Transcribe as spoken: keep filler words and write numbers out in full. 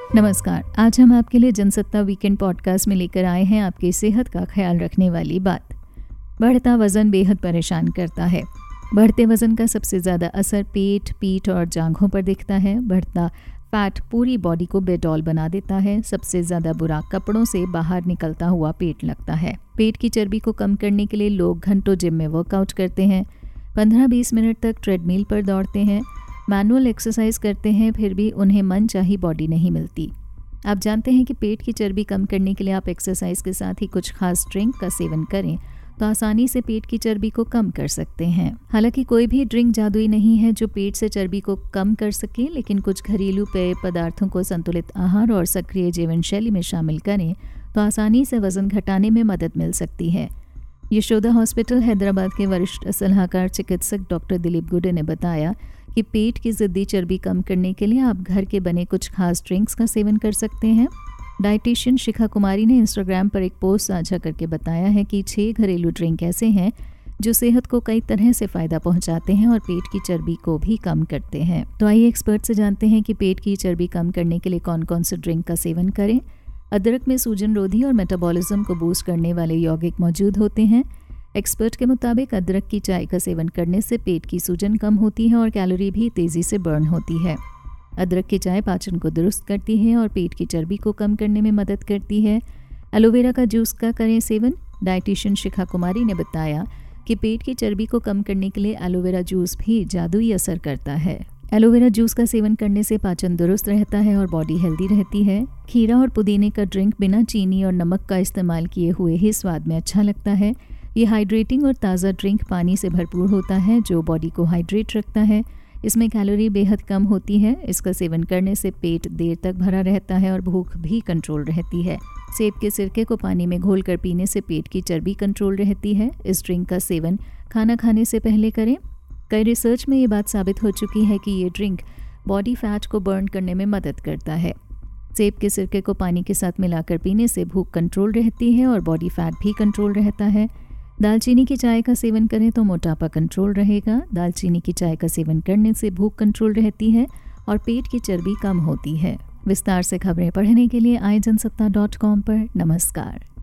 नमस्कार। आज हम आपके लिए जनसत्ता वीकेंड पॉडकास्ट में लेकर आए हैं आपकी सेहत का ख्याल रखने वाली बात। बढ़ता वजन बेहद परेशान करता है। बढ़ते वजन का सबसे ज़्यादा असर पेट, पीठ और जांघों पर दिखता है। बढ़ता फैट पूरी बॉडी को बेडॉल बना देता है। सबसे ज़्यादा बुरा कपड़ों से बाहर निकलता हुआ पेट लगता है। पेट की चर्बी को कम करने के लिए लोग घंटों जिम में वर्कआउट करते हैं, पंद्रह बीस मिनट तक ट्रेडमिल पर दौड़ते हैं, मैनुअल एक्सरसाइज करते हैं, फिर भी उन्हें मनचाही बॉडी नहीं मिलती। आप जानते हैं कि पेट की चर्बी कम करने के लिए आप एक्सरसाइज के साथ ही कुछ खास ड्रिंक का सेवन करें तो आसानी से पेट की चर्बी को कम कर सकते हैं। हालांकि कोई भी ड्रिंक जादुई नहीं है जो पेट से चर्बी को कम कर सके, लेकिन कुछ घरेलू पेय पदार्थों को संतुलित आहार और सक्रिय जीवन शैली में शामिल करें तो आसानी से वजन घटाने में मदद मिल सकती है। यशोदा हॉस्पिटल हैदराबाद के वरिष्ठ सलाहकार चिकित्सक डॉक्टर दिलीप गुडे ने बताया कि पेट की ज़िद्दी चर्बी कम करने के लिए आप घर के बने कुछ खास ड्रिंक्स का सेवन कर सकते हैं। डाइटिशियन शिखा कुमारी ने इंस्टाग्राम पर एक पोस्ट साझा करके बताया है कि छह घरेलू ड्रिंक ऐसे हैं जो सेहत को कई तरह से फ़ायदा पहुंचाते हैं और पेट की चर्बी को भी कम करते हैं। तो आइए एक्सपर्ट से जानते हैं कि पेट की चर्बी कम करने के लिए कौन कौन से ड्रिंक का सेवन करें। अदरक में सूजन रोधी और मेटाबॉलिज्म को बूस्ट करने वाले यौगिक मौजूद होते हैं। एक्सपर्ट के मुताबिक अदरक की चाय का सेवन करने से पेट की सूजन कम होती है और कैलोरी भी तेज़ी से बर्न होती है। अदरक की चाय पाचन को दुरुस्त करती है और पेट की चर्बी को कम करने में मदद करती है। एलोवेरा का जूस का करें सेवन। डाइटिशियन शिखा कुमारी ने बताया कि पेट की चर्बी को कम करने के लिए एलोवेरा जूस भी जादुई असर करता है। एलोवेरा जूस का सेवन करने से पाचन दुरुस्त रहता है और बॉडी हेल्दी रहती है। खीरा और पुदीने का ड्रिंक बिना चीनी और नमक का इस्तेमाल किए हुए ही स्वाद में अच्छा लगता है। ये हाइड्रेटिंग और ताज़ा ड्रिंक पानी से भरपूर होता है जो बॉडी को हाइड्रेट रखता है। इसमें कैलोरी बेहद कम होती है। इसका सेवन करने से पेट देर तक भरा रहता है और भूख भी कंट्रोल रहती है। सेब के सिरके को पानी में घोलकर पीने से पेट की चर्बी कंट्रोल रहती है। इस ड्रिंक का सेवन खाना खाने से पहले करें। कई रिसर्च में ये बात साबित हो चुकी है कि ये ड्रिंक बॉडी फैट को बर्न करने में मदद करता है। सेब के सिरके को पानी के साथ मिलाकर पीने से भूख कंट्रोल रहती है और बॉडी फैट भी कंट्रोल रहता है। दालचीनी की चाय का सेवन करें तो मोटापा कंट्रोल रहेगा। दालचीनी की चाय का सेवन करने से भूख कंट्रोल रहती है और पेट की चर्बी कम होती है। विस्तार से खबरें पढ़ने के लिए आए जनसत्ता डॉट कॉम पर। नमस्कार।